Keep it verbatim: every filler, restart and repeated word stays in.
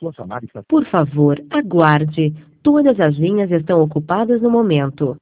Sua chamada está... Por favor, aguarde. Todas as linhas estão ocupadas no momento.